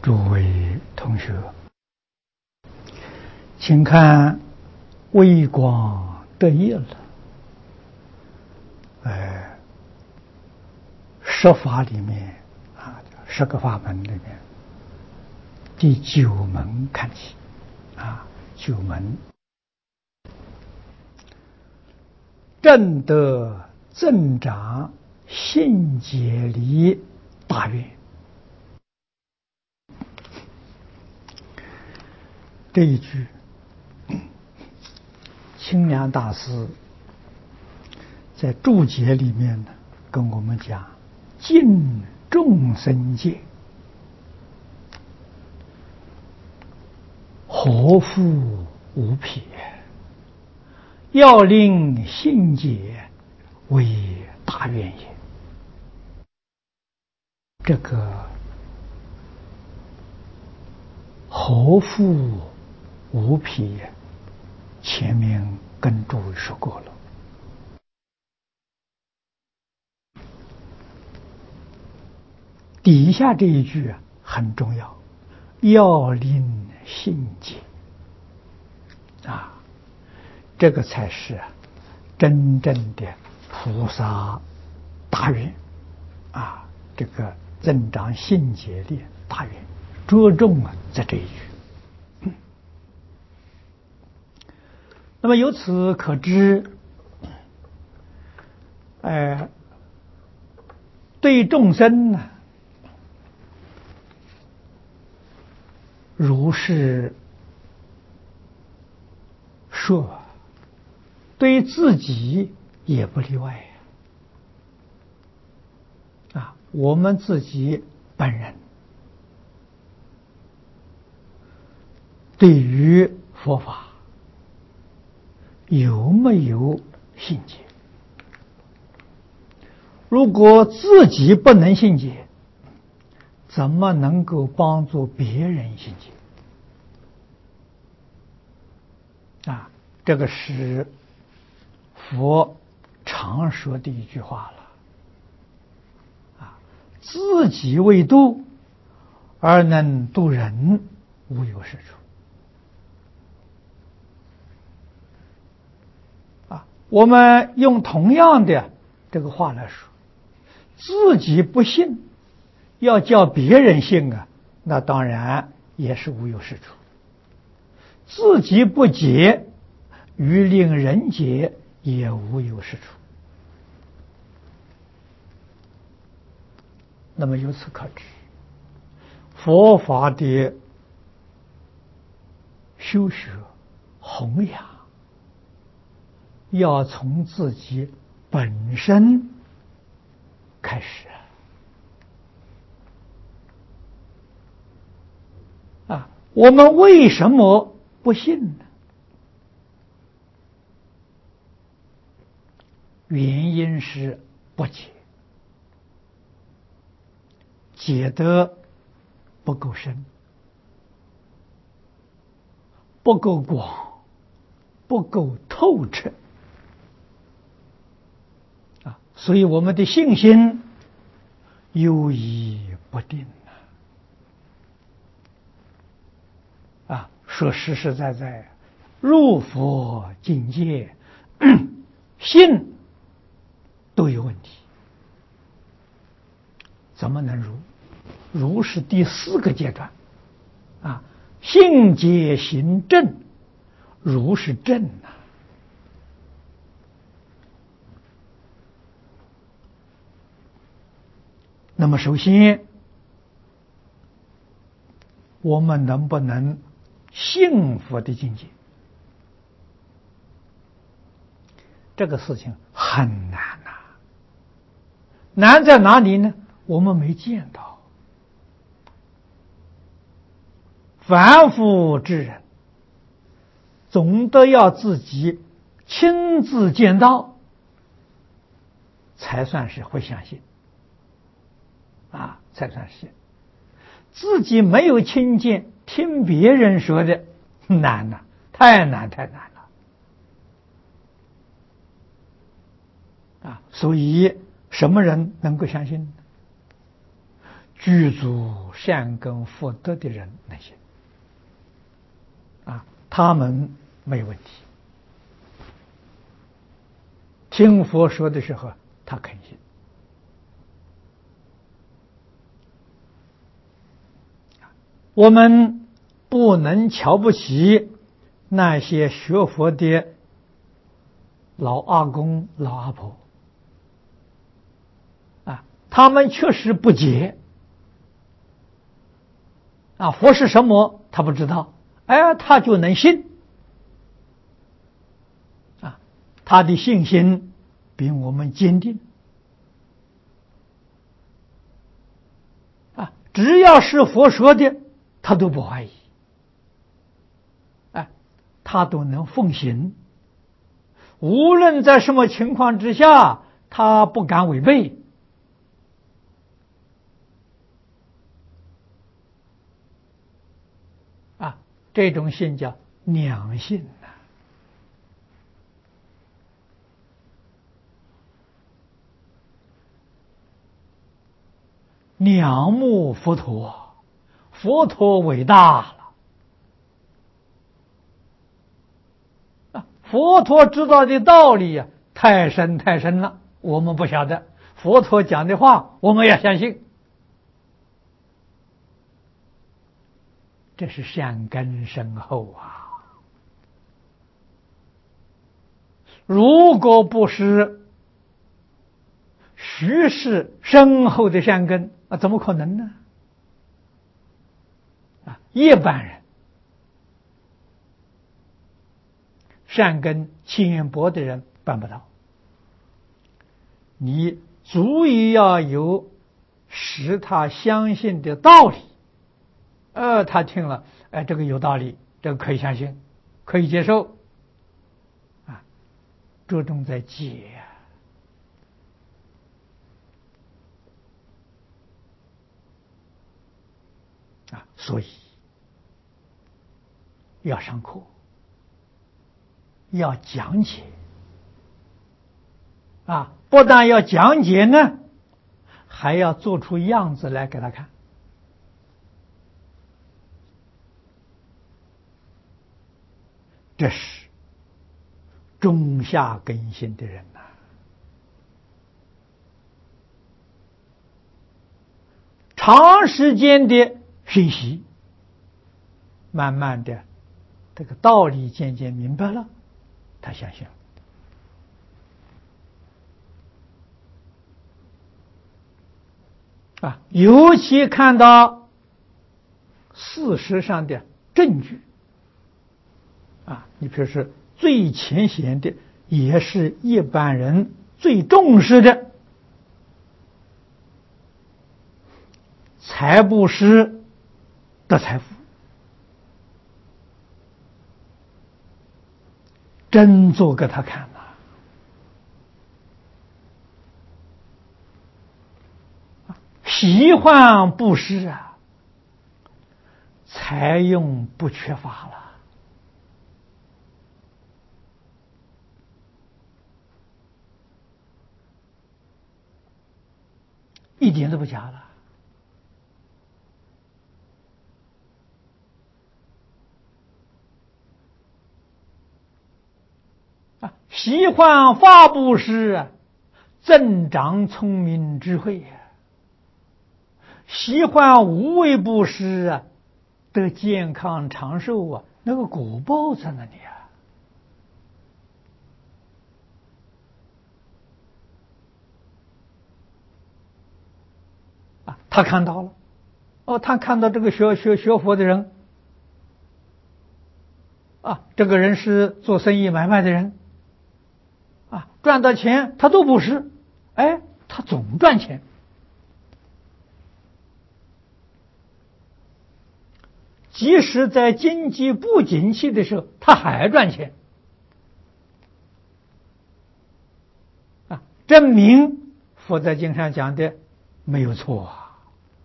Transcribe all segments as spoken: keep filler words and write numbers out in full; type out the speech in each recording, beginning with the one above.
诸位同学，请看微光得业了。呃，十法里面啊，十个法门里面，第九门看起啊，九门正得增长信解离大愿。这一句，清凉大师在注解里面呢，跟我们讲：尽众生界，何复无撇？要令信解为大愿也。这个何复无撇，前面跟诸位说过了。底下这一句啊很重要，要令信解啊，这个才是真正的菩萨大愿啊，这个增长信解的大愿，着重啊在这一句。那么由此可知，呃，对众生呢，如是说，对自己也不例外啊。我们自己本人对于佛法有没有信解？如果自己不能信解，怎么能够帮助别人信解？啊，这个是佛常说的一句话了。啊，自己未度而能度人，无有是处。啊，我们用同样的这个话来说，自己不信，要叫别人信啊，那当然也是无有是处。自己不解，欲令人解，也无有是处。那么由此可知，佛法的修学弘扬，要从自己本身开始啊！我们为什么不信呢？原因是不解，解得不够深，不够广，不够透彻啊！所以我们的信心犹疑不定啊！说实实在在，入佛境界，信都有问题，怎么能如？如是第四个阶段啊，信解行正，如是正啊。那么首先，我们能不能信佛的境界？这个事情很难呐、啊。难在哪里呢？我们没见到。凡夫之人，总得要自己亲自见到，才算是会相信啊，才算是。自己没有亲见，听别人说的，难了，太难太难了啊！所以什么人能够相信呢？具足有善根福德的人能信啊，他们没有问题。听佛说的时候，他肯信。我们不能瞧不起那些学佛的老阿公、老阿婆啊，他们确实不解啊，佛是什么他不知道，哎，他就能信啊，他的信心比我们坚定啊，只要是佛说的，他都不怀疑，哎，他都能奉行。无论在什么情况之下，他不敢违背。啊，这种信叫两信呐、仰慕佛陀，佛陀伟大了。佛陀知道的道理呀、啊，太深太深了，我们不晓得。佛陀讲的话，我们要相信，这是善根深厚啊。如果不是虚实深厚的善根啊，怎么可能呢？啊，一般人善根浅薄的人办不到，你足以要有使他相信的道理，呃，他听了，哎，这个有道理，这个可以相信，可以接受，啊，着重在解啊，所以要上课。要讲解啊，不但要讲解呢，还要做出样子来给他看。这是中下根性的人呐、啊，长时间的学习，慢慢的这个道理渐渐明白了，他相信了。啊，尤其看到事实上的证据啊，你比如说最浅显的，也是一般人最重视的财布施的财富，真做给他看了。喜欢布施啊，财用不缺乏了，一点都不假了。啊，喜欢法布施，增长聪明智慧呀、啊。喜欢无为布施啊，得健康长寿啊，那个果报在那里啊。啊，他看到了，哦，他看到这个学学学佛的人，啊，这个人是做生意买卖的人，啊，赚到钱他都布施，哎，他总赚钱。即使在经济不景气的时候，他还赚钱，啊，证明佛在经上讲的没有错啊，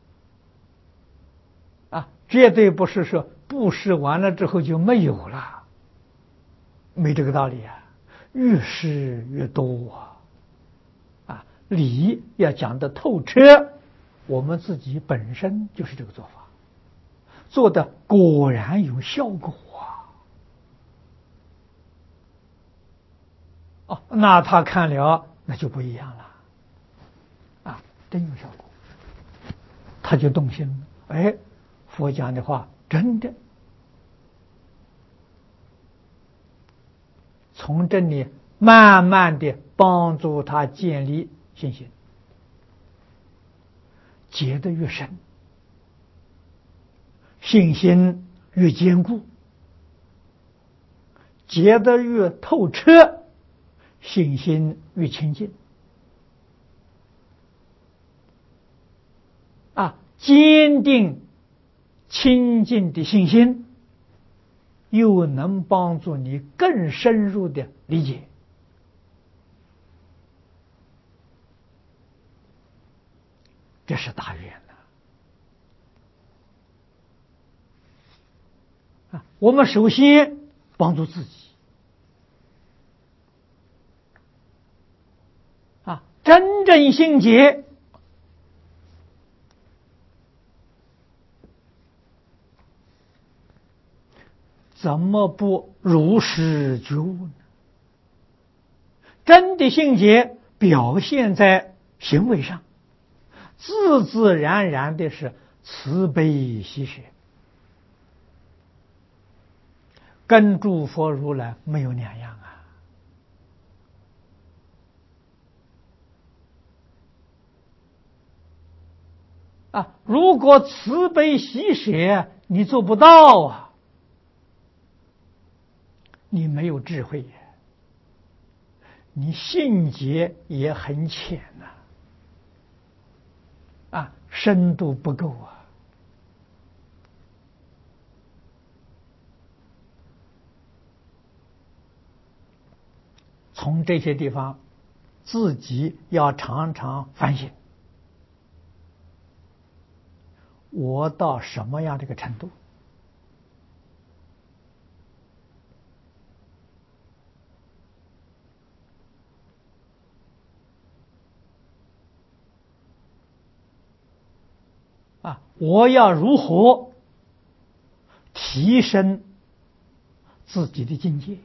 啊，绝对不是说布施完了之后就没有了，没这个道理啊，越施越多啊，啊，理要讲得透彻我们自己本身就是这个做法，做的果然有效果啊！哦，那他看了那就不一样了，啊，真有效果，他就动心了。哎，佛讲的话真的，从这里慢慢的帮助他建立信心，结得越深，信心越坚固，结得越透彻，信心越清净。啊，坚定清净的信心，又能帮助你更深入的理解。这是大愿呐！啊，我们首先帮助自己啊，真正心结，怎么不如实觉悟呢？真的心结表现在行为上，自自然然的是慈悲喜舍，跟诸佛如来没有两样啊！啊，如果慈悲喜舍你做不到啊，你没有智慧，你信解也很浅呐、啊，啊，深度不够啊。从这些地方，自己要常常反省，我到什么样的一个程度？啊，我要如何提升自己的境界？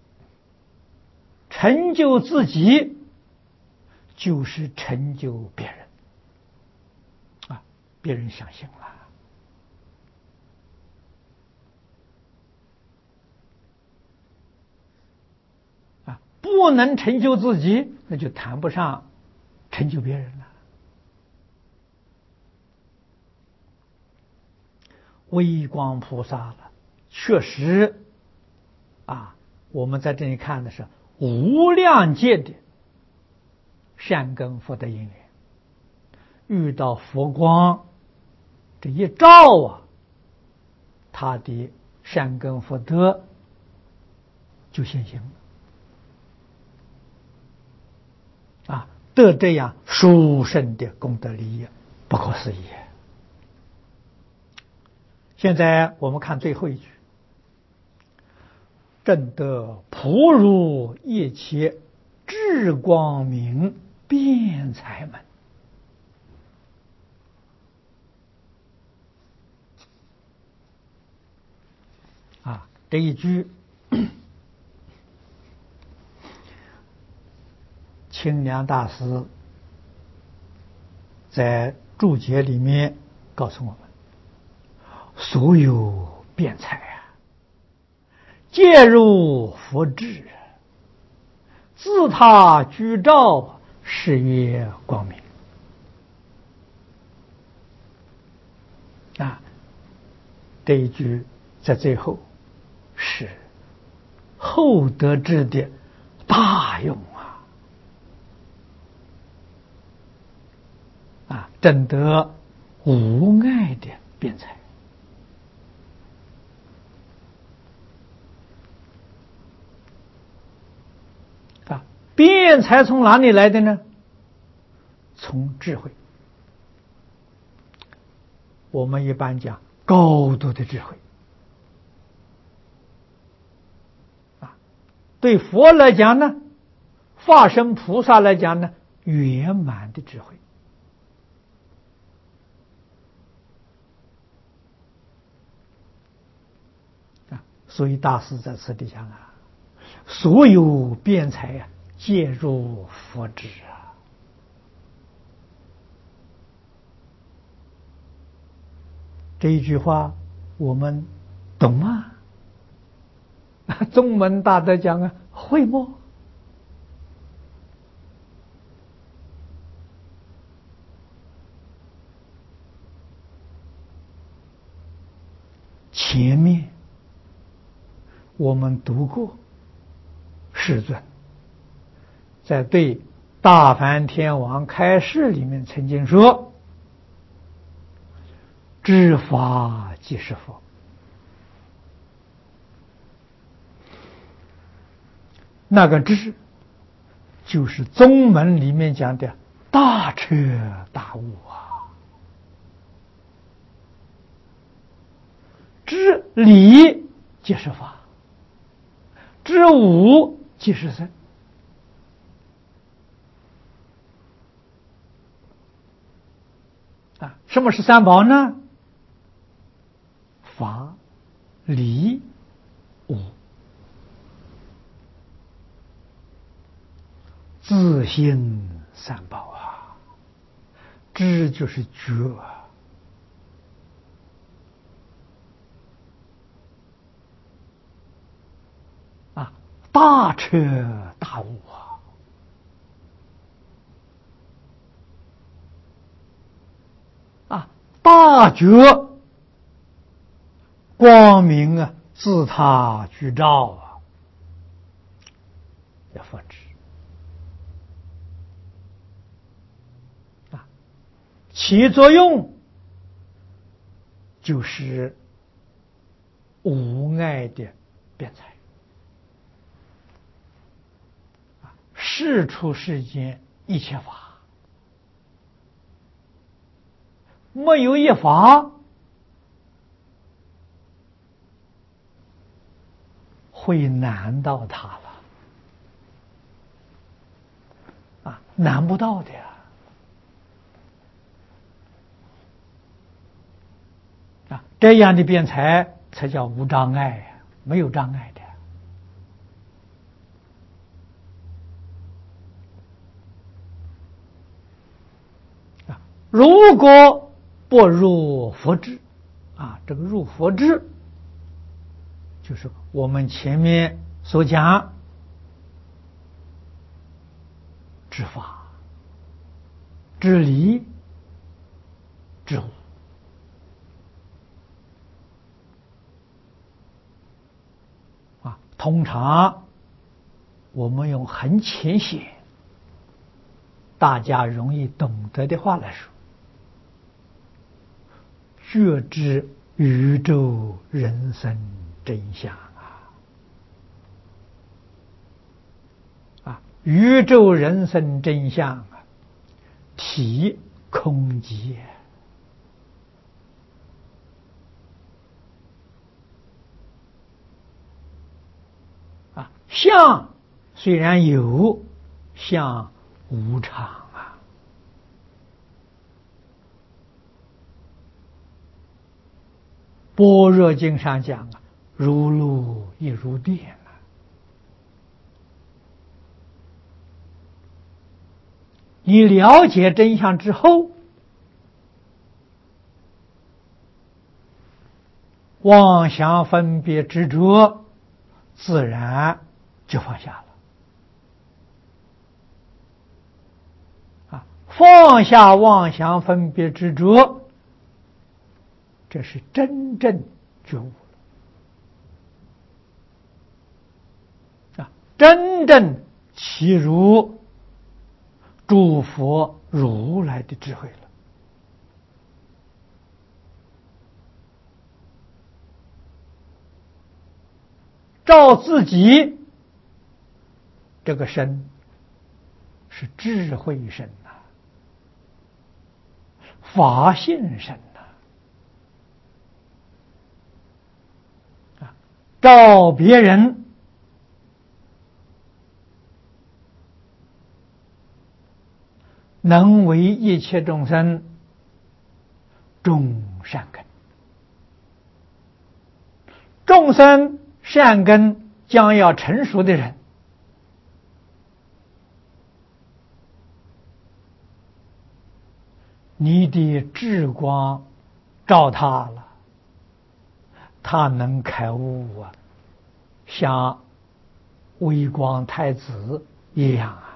成就自己，就是成就别人。啊，别人相信了。啊，不能成就自己，那就谈不上成就别人了。微光菩萨了，确实啊，我们在这里看的是无量界的善根福德因缘，遇到佛光这一照啊，他的善根福德就现行了啊，得这样殊胜的功德利益，不可思议。现在我们看最后一句：正得普如一切智光明辩才门。啊，这一句清凉大师在注解里面告诉我们，所有辩才啊，皆入佛智，自他居照，是曰光明。啊，这一句在最后是后得智的大用啊！啊，正得无碍的辩才。啊，辩才从哪里来的呢？从智慧。我们一般讲高度的智慧。啊，对佛来讲呢，化身菩萨来讲呢，圆满的智慧。 所以大师在此地讲啊，所有辩才啊，皆入佛智啊。这一句话我们懂吗？宗门大德讲啊，会么？前面我们读过，世尊在对大梵天王开示里面曾经说：“知法即是佛。”那个知，就是宗门里面讲的大彻大悟啊。知理即是法，知无即是身。啊，什么是三宝呢？法、理、无。自性三宝啊，知就是觉啊，啊，大彻大悟啊，啊，大觉光明啊，自他具照啊，要佛知。其作用就是无碍的辩才，事出世间一切法，没有一法会难到他了啊，难不到的呀。啊，这样的辩才才叫无障碍呀，没有障碍的。啊，如果不入佛智，啊，这个入佛智，就是我们前面所讲知法、知理、知无。啊，通常我们用很浅显、大家容易懂得的话来说，觉知宇宙人生真相啊！啊，宇宙人生真相啊，体空寂啊，相虽然有，相无常啊。般若经上讲啊，如露亦如电啊。你了解真相之后，妄想分别执着自然就放下了。啊，放下妄想分别执着，这是真正觉悟了。啊，真正契入诸佛如来的智慧了。照自己这个身是智慧身呐、啊，法性身呐、啊，啊，照别人能为一切众生种善根，众生善根将要成熟的人，你的智光照他了，他能开悟啊，像微光太子一样啊。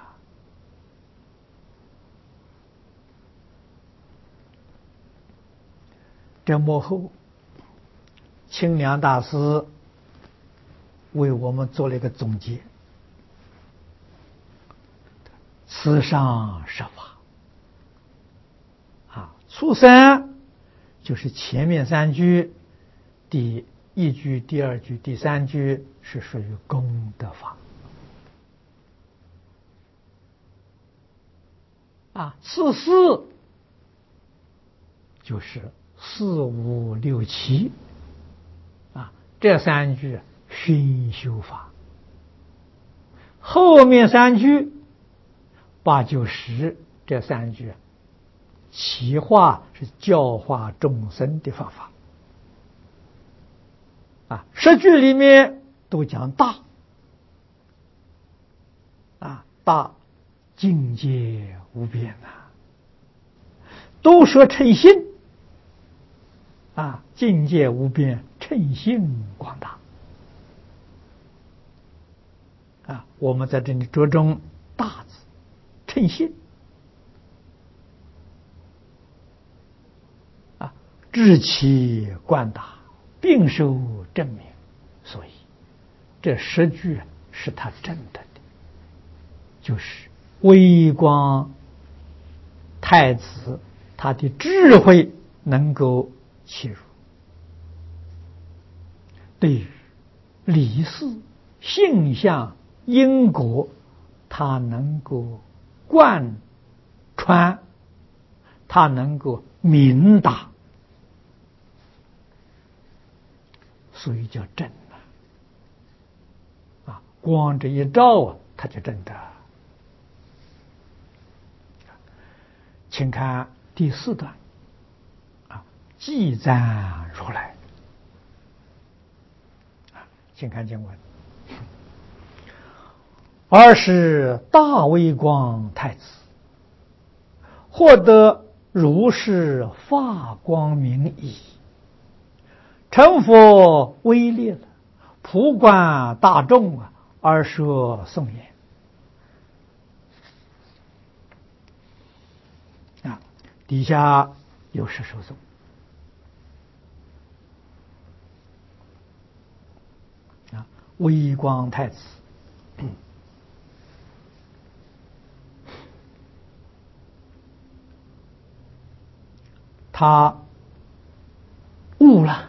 这幕后，清凉大师为我们做了一个总结：此上十法啊，初三就是前面三句，第一句、第二句、第三句是属于功德法啊，次四就是四五六七啊，这三句熏修法，后面三句八九十这三句其化是教化众生的方法啊，十句里面都讲大啊，大境界无边呐、啊，都说称心啊，境界无边，称性广大啊。我们在这里着重大字，称性啊，知其贯达，并受证明。所以这十句是他真的的，就是微光太子他的智慧能够切入，对于理事、性相、因果，他能够贯穿，他能够明达，所以叫真啊！啊，光这一照啊，他就真的。请看第四段啊，寂赞如来啊，请看经文。二是大微光太子，获得如是法光明矣。成佛威烈了，普观大众啊，而说颂言啊，底下有十首颂啊，微光太子。他悟了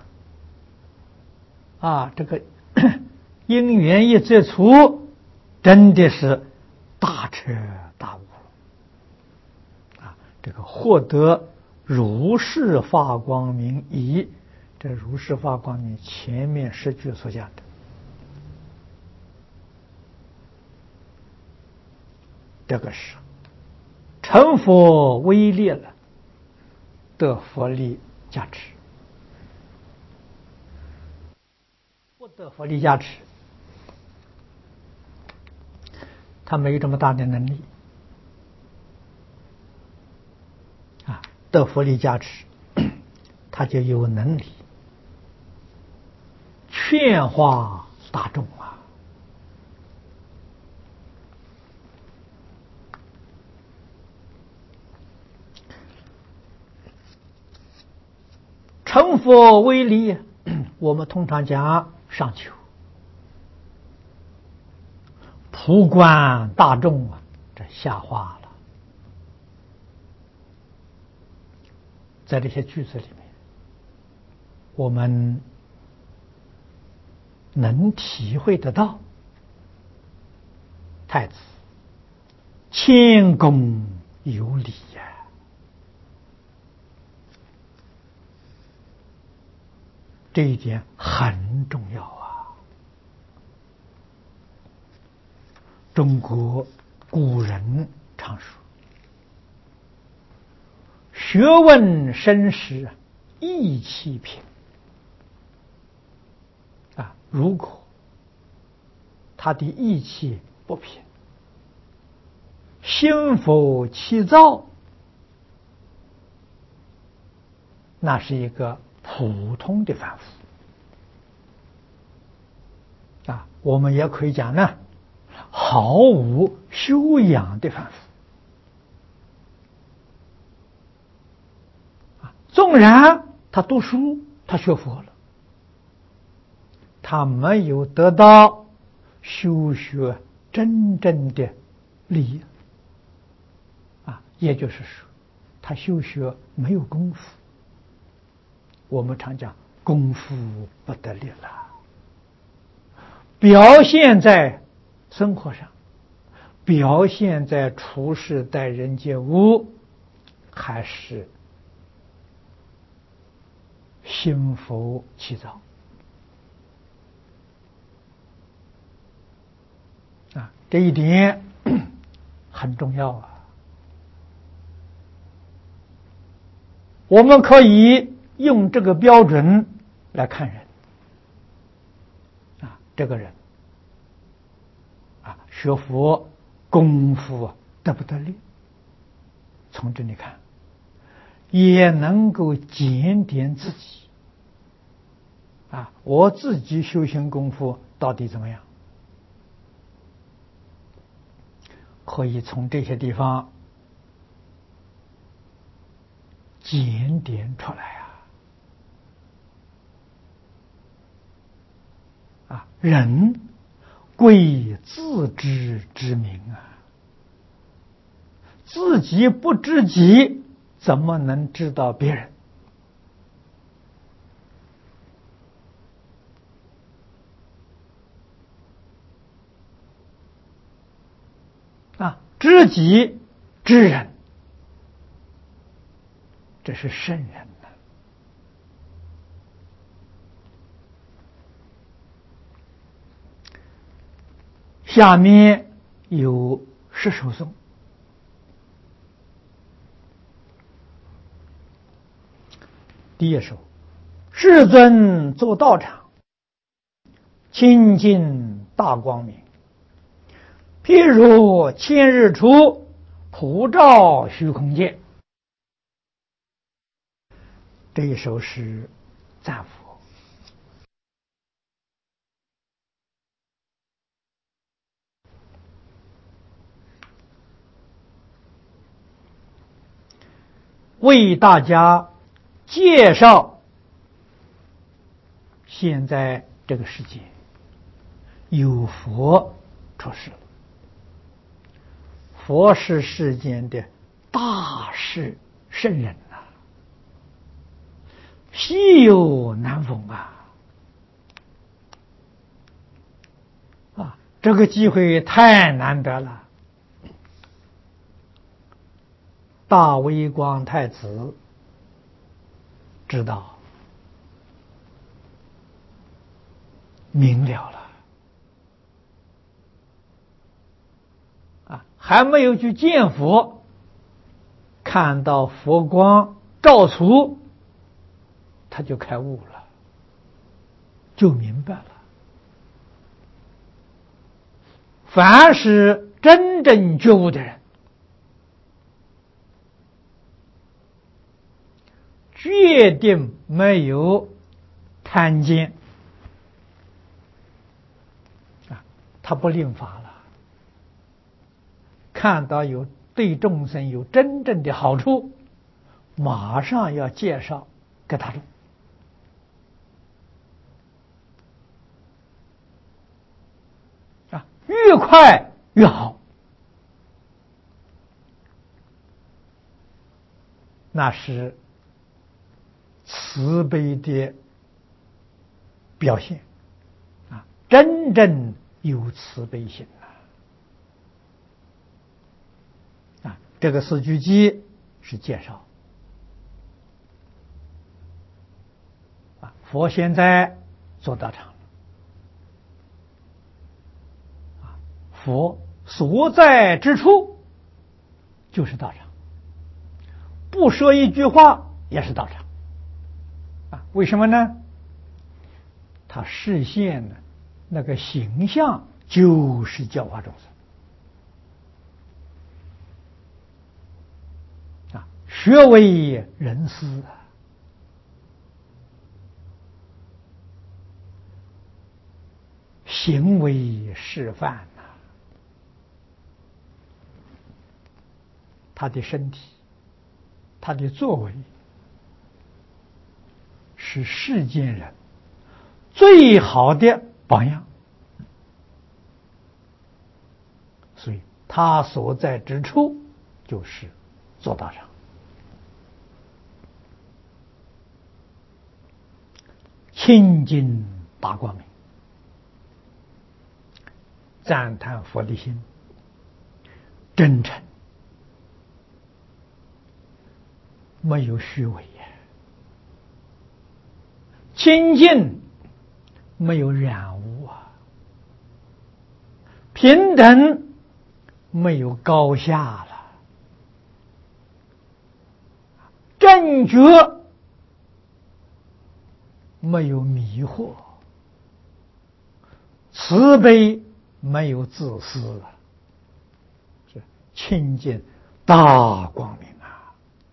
啊，这个因缘一接触，真的是大彻大悟啊！这个获得如是法光明矣，这如是法光明前面十句所讲的，这个是成佛威烈了，得佛力加持。不得佛力加持，他没有这么大的能力啊。得佛力加持，他就有能力劝化大众啊。成佛威力，我们通常讲上求，普观大众啊，这下化了。在这些句子里面，我们能体会得到太子谦恭有礼呀、啊，这一点很重要啊。中国古人常说，学问深时意气平啊，如果他的意气不平，心浮气躁，那是一个普通的凡夫啊。我们也可以讲呢，毫无修养的凡夫啊。纵然他读书，他学佛了，他没有得到修学真正的利益啊，也就是说，他修学没有功夫。我们常讲功夫不得力了，表现在生活上，表现在处事待人接物，还是心浮气躁啊，这一点很重要啊。我们可以用这个标准来看人啊，这个人啊，学佛功夫得不得力？从这里看，也能够检点自己啊，我自己修行功夫到底怎么样？可以从这些地方检点出来啊！啊，人贵自知之明啊，自己不知己，怎么能知道别人？啊，知己知人，这是圣人呐。下面有十首颂，第一首：世尊坐道场，清净大光明，譬如千日出，普照虚空界。这一首是赞佛。为大家介绍现在这个世界有佛出世了，佛是世间的大士圣人呐、啊，稀有难逢啊！啊，这个机会太难得了。大微光太子知道明了了啊，还没有去见佛，看到佛光照出，他就开悟了，就明白了。凡是真正觉悟的人，决定没有贪见啊，他不吝乏了。看到有对众生有真正的好处，马上要介绍给他种啊，越快越好。那是慈悲的表现啊，真正有慈悲心啊！啊，这个四句偈是介绍啊，佛现在做道场了啊，佛所在之处就是道场，不说一句话也是道场。啊，为什么呢？他示现的那个形象就是教化众生啊，学为人师，行为示范呐、啊。他的身体，他的作为，是世间人最好的榜样。所以他所在之处就是做道场。清净大光明，赞叹佛的心真诚，没有虚伪呀；清净，没有染污啊；平等，没有高下了；正觉，没有迷惑；慈悲，没有自私啊，是清净大光明啊！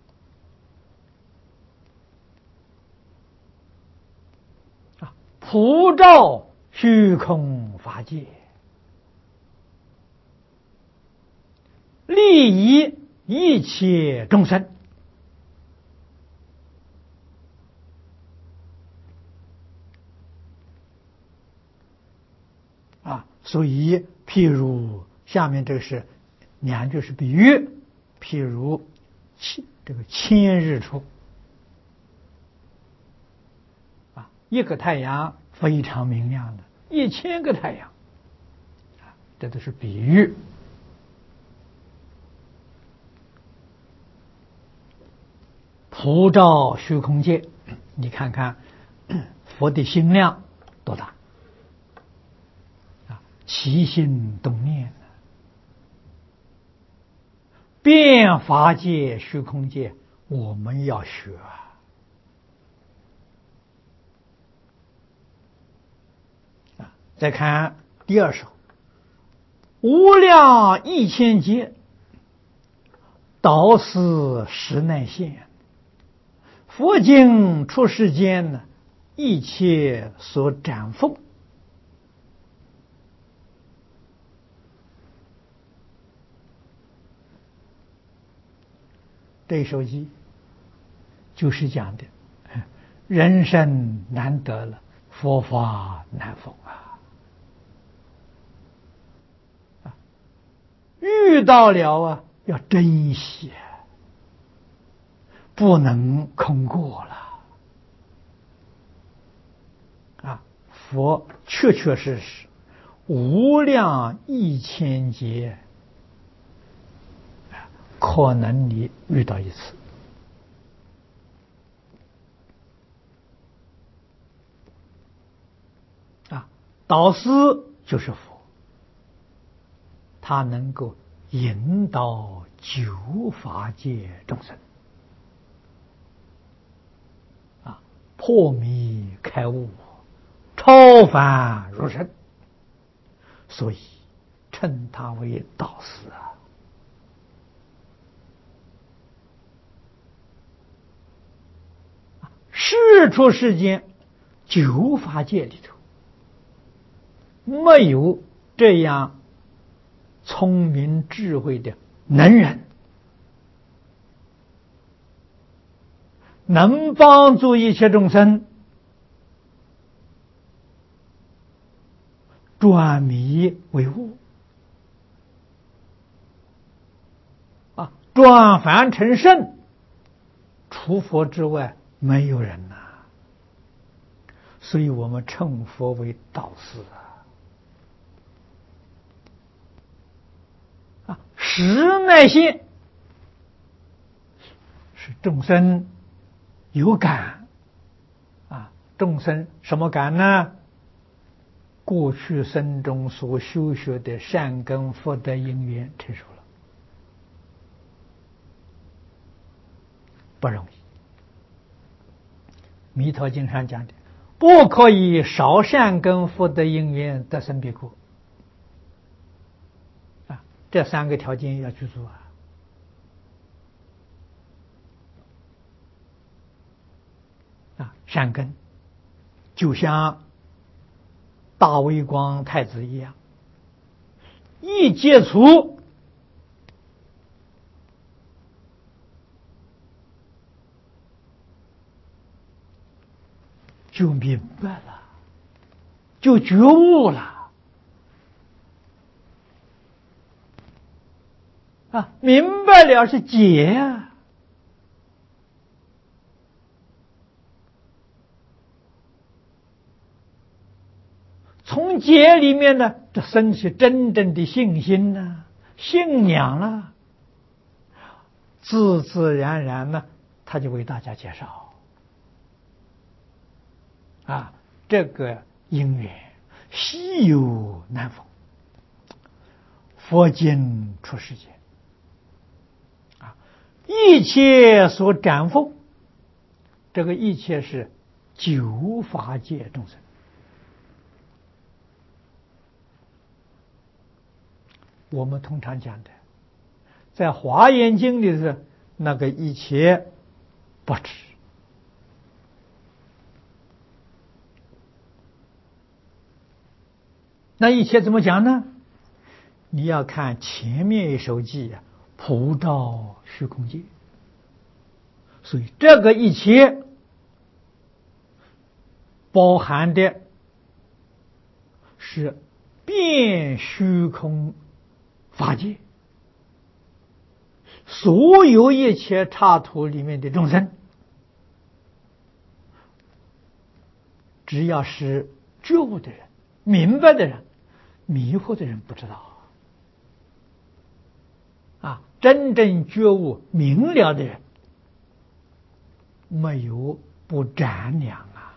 啊，普照虚空法界，利益一切众生。啊，所以譬如下面这个是两句是比喻，譬如千这个千日出啊，一个太阳非常明亮的，一千个太阳啊，这都是比喻。普照虚空界，你看看佛的心量多大啊！起心动念，遍法界虚空界，我们要学啊！再看第二首，无量一千劫，导师实难现。佛经出世间呢，一切所展奉。这一首偈就是讲的人生难得了，佛法难逢啊！遇到了啊，要珍惜，不能空过了啊！佛确确实实无量一千劫，可能你遇到一次啊！导师就是佛，他能够引导九法界众生啊，破迷开悟，超凡入圣，所以称他为导师啊。世出世间九法界里头，没有这样聪明智慧的能人，能帮助一切众生转迷为悟啊，转凡成圣，除佛之外没有人呐、啊，所以我们称佛为导师啊。啊，实耐现是众生有感啊，众生什么感呢？过去生中所修学的善根福德因缘成熟了，不容易。弥陀经上讲的，不可以少善根福德因缘得生彼国这三个条件要具足啊。啊，善根就像大微光太子一样，一接触就明白了，就觉悟了啊！明白了是解啊。从解里面呢，这生起真正的信心呢、信仰了，自自然然呢，他就为大家介绍啊，这个因缘稀有难逢，佛经出世间啊，一切所展奉，这个一切是九法界众生。我们通常讲的，在《华严经》里是那个一切不止。那一切怎么讲呢？你要看前面一首偈啊，普照虚空界。所以这个一切包含的是遍虚空法界，所有一切刹土里面的众生，只要是觉悟的人、明白的人，迷惑的人不知道啊。真正觉悟明了的人，没有不瞻量啊。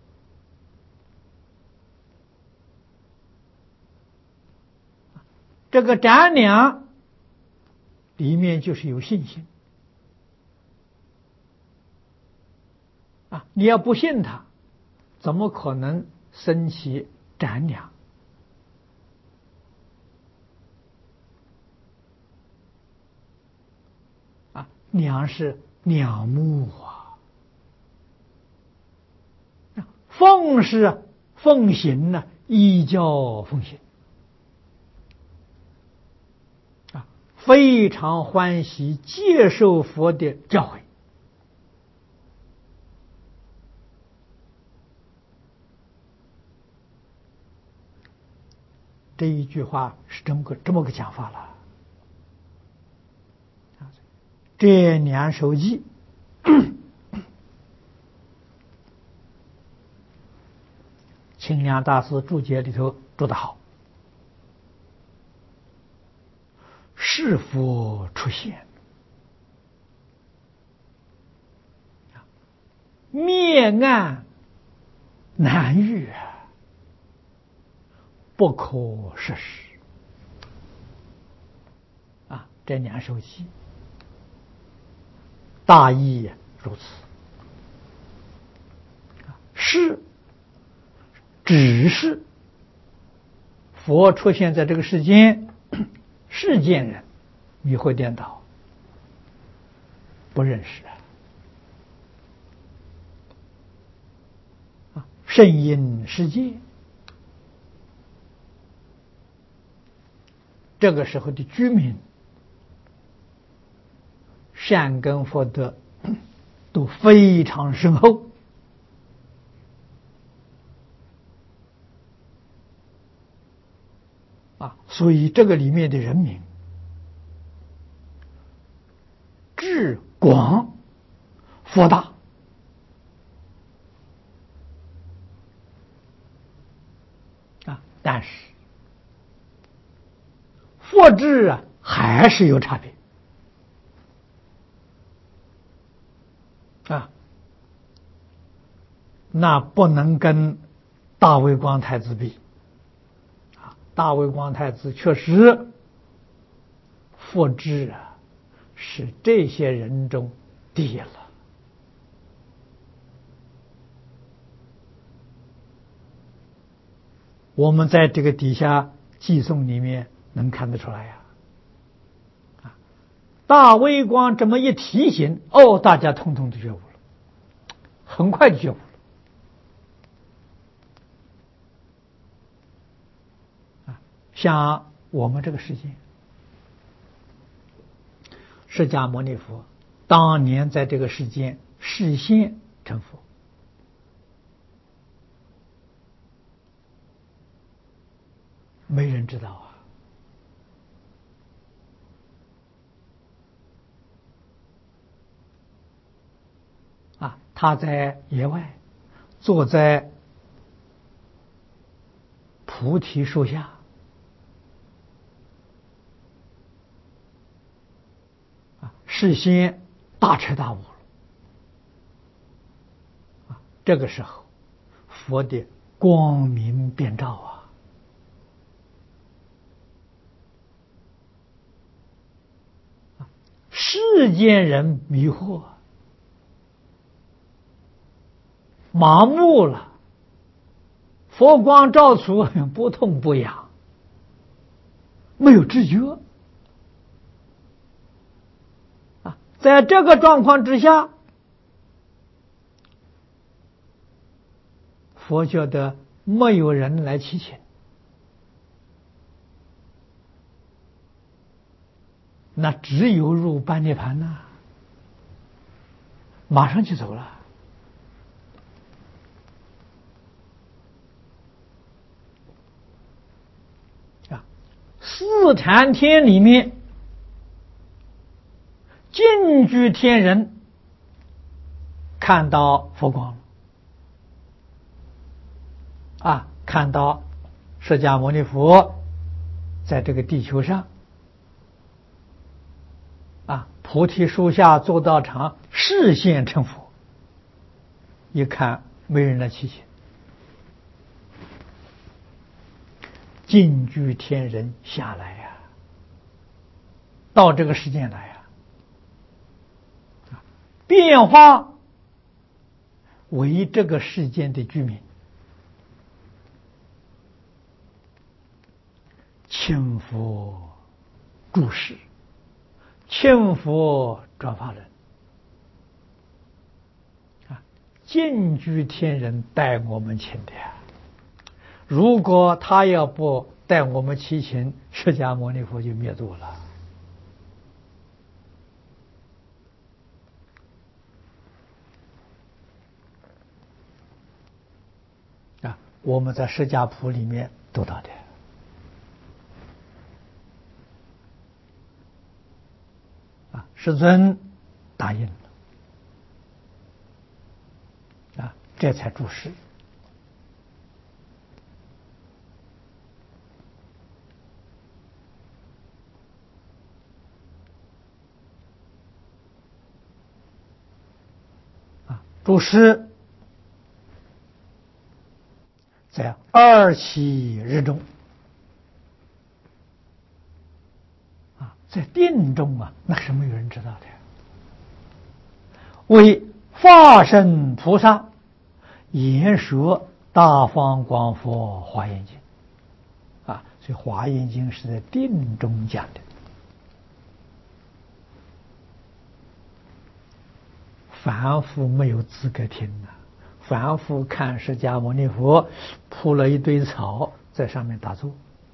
这个瞻量里面就是有信心啊！你要不信他，怎么可能升起瞻量？啊，量是仰慕啊，奉是奉行呢，依教奉行啊，非常欢喜接受佛的教诲。这一句话是这么个这么个讲法了。这两首偈清凉大师注解里头注得好，是佛出现，灭暗难遇，不可实施啊！这两首偈大意如此，是只是佛出现在这个世间，世间人迷惑颠倒，不认识啊！圣因世界，这个时候的居民善根福德都非常深厚啊，所以这个里面的人民智广福大啊，但是佛智啊还是有差别啊，那不能跟大微光太子比啊。大微光太子确实佛智啊是这些人中第一了。我们在这个底下偈颂里面能看得出来呀、 大微光这么一提醒，哦，大家通通都觉悟了，很快就觉悟了。啊，像我们这个世界，释迦牟尼佛当年在这个世间示现成佛，没人知道啊。啊，他在野外，坐在菩提树下，啊，事先大彻大悟了。啊，这个时候，佛的光明遍照啊，世间人迷惑，麻木了，佛光照出，不痛不痒，没有知觉啊。在这个状况之下，佛觉得没有人来祈请，那只有入般涅盘呐，马上就走了。啊，四禅天里面，净居天人看到佛光了，啊，看到释迦牟尼佛在这个地球上，啊，菩提树下做道场，示现成佛。一看没人来祈请，净居天人下来呀、啊，到这个世间来呀、啊，变化为这个世间的居民，请佛住世，请佛转法轮。啊，净居天人带我们请的呀。如果他要不带我们祈请，释迦牟尼佛就灭度了。啊，我们在释迦谱里面读到的。啊，世尊答应了，啊，这才注释。啊，注释在二期日中，啊，在定中啊，那是没有人知道的。为化身菩萨言说大方广佛华严经，啊，所以华严经是在定中讲的。凡夫没有资格听呐、啊，凡夫看释迦牟尼佛铺了一堆草在上面打坐，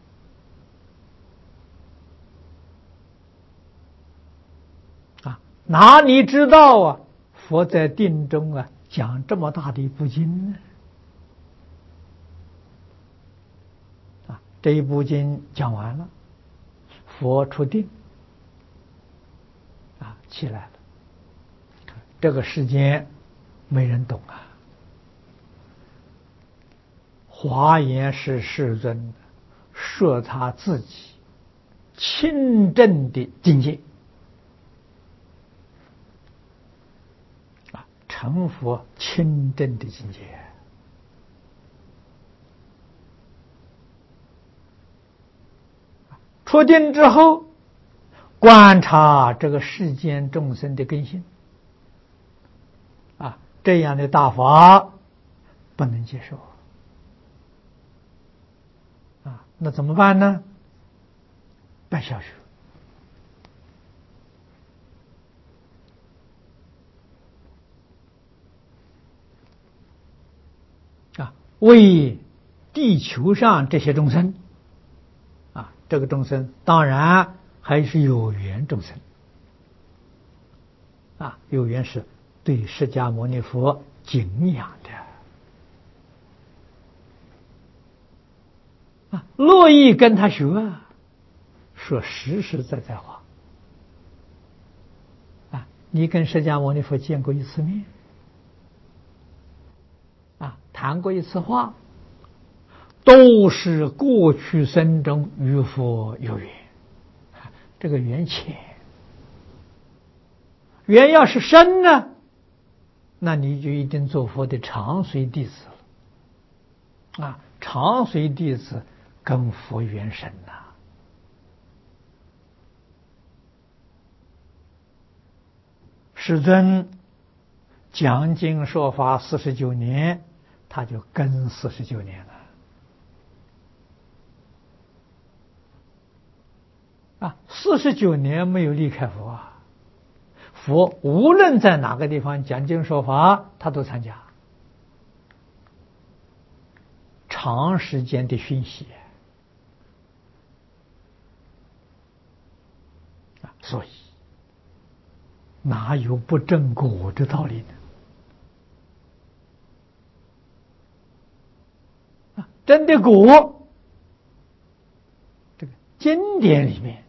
啊，哪里知道啊？佛在定中啊讲这么大的一部经呢？啊，这一部经讲完了，佛出定，啊，起来了。这个世间没人懂啊。华严是世尊说他自己亲证的境界，啊，成佛亲证的境界。出定之后，观察这个世间众生的根性，啊，这样的大法不能接受。啊，那怎么办呢？办小学。 为地球上这些众生啊，这个众生当然还是有缘众生啊，有缘是对释迦牟尼佛敬仰的啊，乐意跟他学啊，说实实在在话啊，你跟释迦牟尼佛见过一次面啊，谈过一次话，都是过去生中与佛有缘，这个缘浅，缘要是深呢，那你就一定做佛的长随弟子了啊！长随弟子跟佛缘深呐、啊。世尊讲经说法四十九年，他就跟四十九年了。啊，四十九年没有离开佛啊！佛无论在哪个地方讲经说法，他都参加，长时间的熏习啊，所以哪有不正果的道理呢？啊，真的果，这个经典里面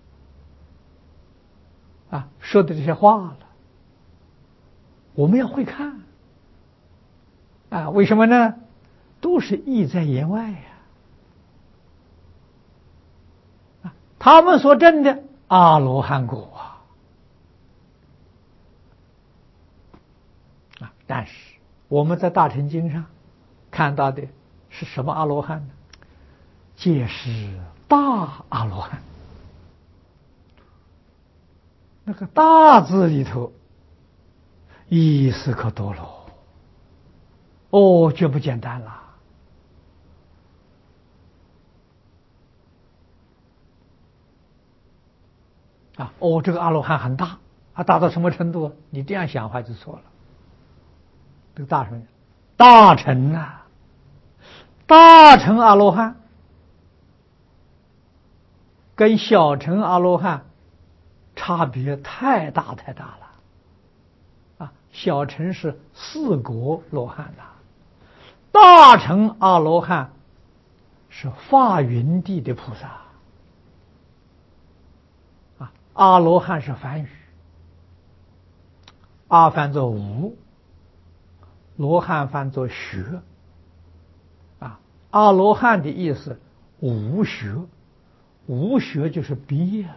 啊说的这些话了，我们要会看啊，为什么呢？都是意在言外呀、啊！他们所证的阿罗汉果啊，啊，但是我们在大乘经上看到的是什么阿罗汉呢？皆是大阿罗汉。那个大字里头意思可多了哦，绝不简单了啊！哦，这个阿罗汉很大啊，大到什么程度？你这样想的话就错了。这个大乘，大乘啊，大乘阿罗汉跟小乘阿罗汉差别太大太大了啊！小乘是四果罗汉呐、啊，大乘阿罗汉是法云地的菩萨啊。阿罗汉是梵语，阿翻作无，罗汉翻作学啊。阿罗汉的意思无学，无学就是毕业了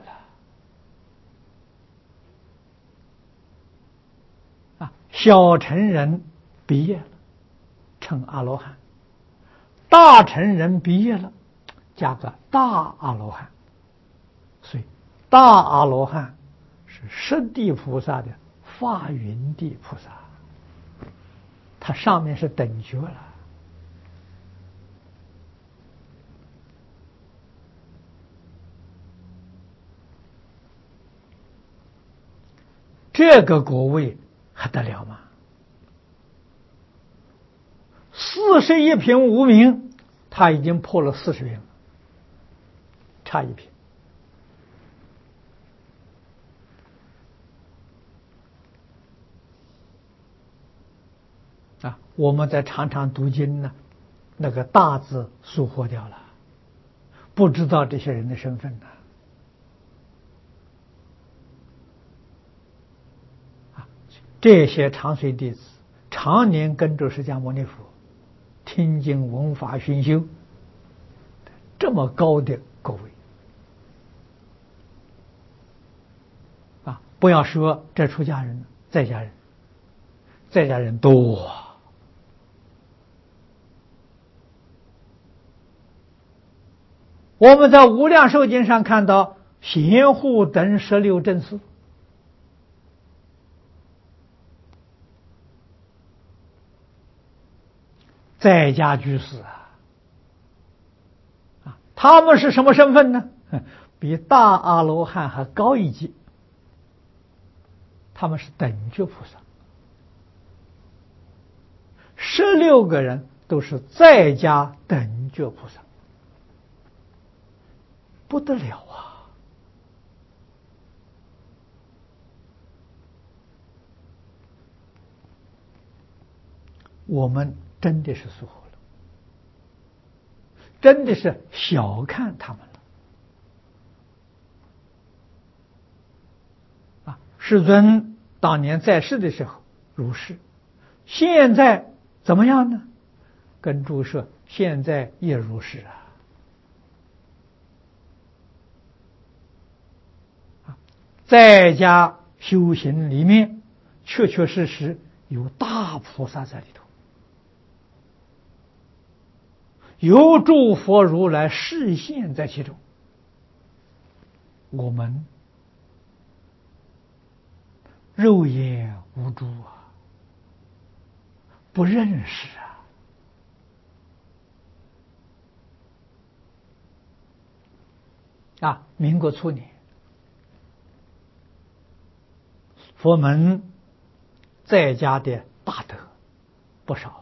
啊。小乘人毕业了成阿罗汉，大乘人毕业了加个大阿罗汉，所以大阿罗汉是十地菩萨的法云地菩萨，它上面是等觉了。这个果位还得了吗？四十一品无名，他已经破了四十品了，差一品啊！我们在常常读经呢，那个大字疏忽掉了，不知道这些人的身份呢。啊，这些长随弟子常年跟着释迦牟尼佛听经闻法熏修，这么高的果位啊！不要说这出家人，在家人，在家人多啊。我们在无量寿经上看到贤护等十六正士，在家居士啊，他们是什么身份呢？比大阿罗汉还高一级，他们是等觉菩萨。十六个人都是在家等觉菩萨，不得了啊！我们真的是疏忽了，真的是小看他们了啊！世尊当年在世的时候如是，现在怎么样呢？跟诸说，现在也如是啊！在家修行里面，确确实实有大菩萨在里头，有诸佛如来示现在其中，我们肉眼无珠啊，不认识啊。啊，民国初年，佛门在家的大德不少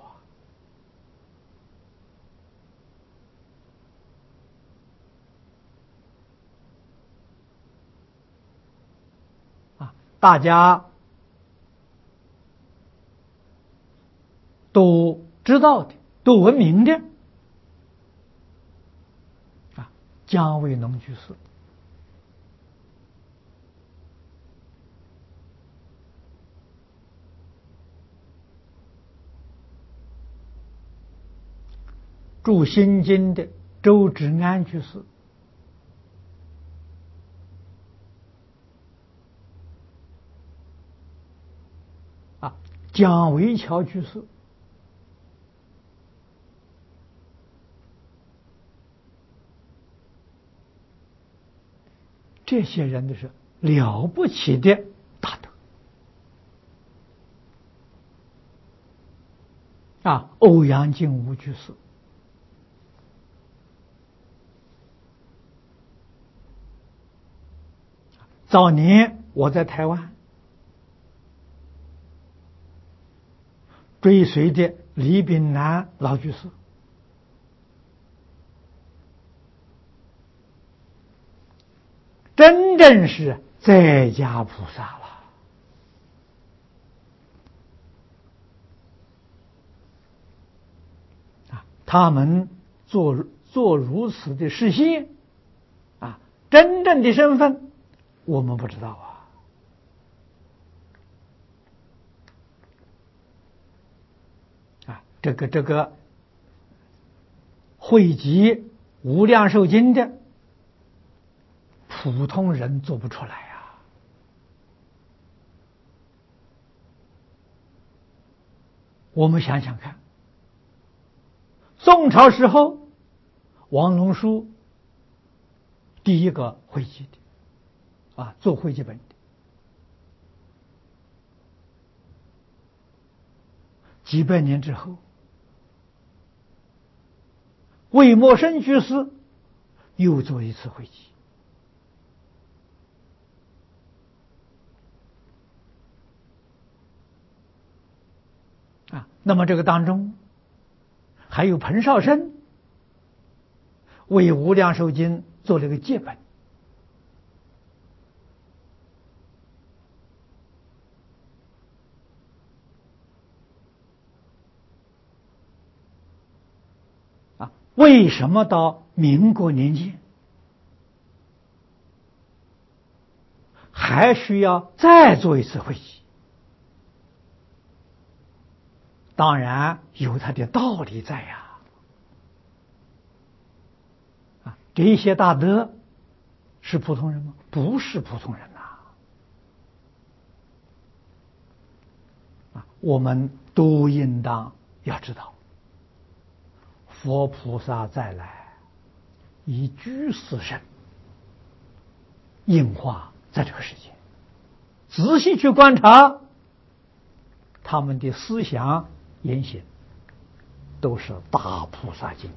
啊！啊，大家都知道的，都闻名的啊，姜维农居士。住心经的周志安居士，啊，蒋维桥居士，这些人都是了不起的大德啊！欧阳靖无居士。早年我在台湾追随的李炳南老居士，真正是在家菩萨了啊！他们做做如此的示现啊，真正的身份我们不知道啊。啊，这个这个汇集无量寿经的普通人做不出来啊！我们想想看，宋朝时候，王龙书第一个汇集的啊，做汇集本的。几百年之后，魏默生居士又做一次汇集啊。那么这个当中还有彭绍生为《无量寿经》做了个戒本啊。为什么到民国年间还需要再做一次汇集？当然有它的道理在呀！啊，这些大德是普通人吗？不是普通人呐！啊，我们都应当要知道，佛菩萨再来，以居士身应化在这个世界，仔细去观察他们的思想言行，都是大菩萨境